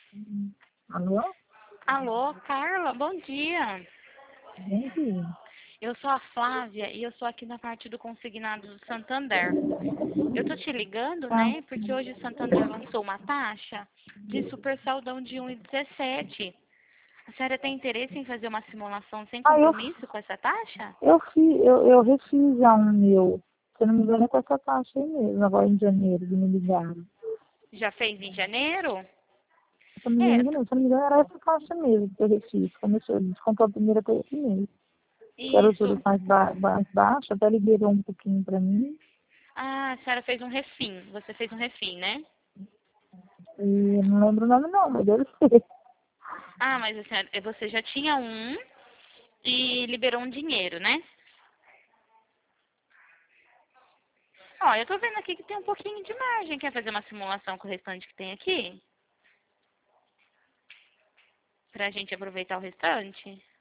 Alô? Alô, Carla, bom dia. Bom dia. Eu sou a Flávia e eu sou aqui na parte do consignado do Santander. Eu tô te ligando, Tá. né, porque hoje o Santander lançou uma taxa de super saldão de 1,17. A senhora tem interesse em fazer uma simulação sem Ah, compromisso com essa taxa? eu refiz já um meu. Se eu não me engano, é com essa taxa aí mesmo, agora em janeiro, que me ligaram. Já fez em janeiro? Se eu não me É, engano, não. Se eu não me engano, era essa taxa mesmo que eu refiz. Começou, descontou a primeira coisa esse mês. Que era o juros isso. mais baixo, até liberou um pouquinho para mim. Ah, a senhora fez um refim. Você fez um refim, né? E não lembro o nome não, mas deve ser. Ah, mas a senhora, você já tinha um e liberou um dinheiro, né? Ó, eu tô vendo aqui que tem um pouquinho de margem. Quer fazer uma simulação com o restante que tem aqui? Pra gente aproveitar o restante?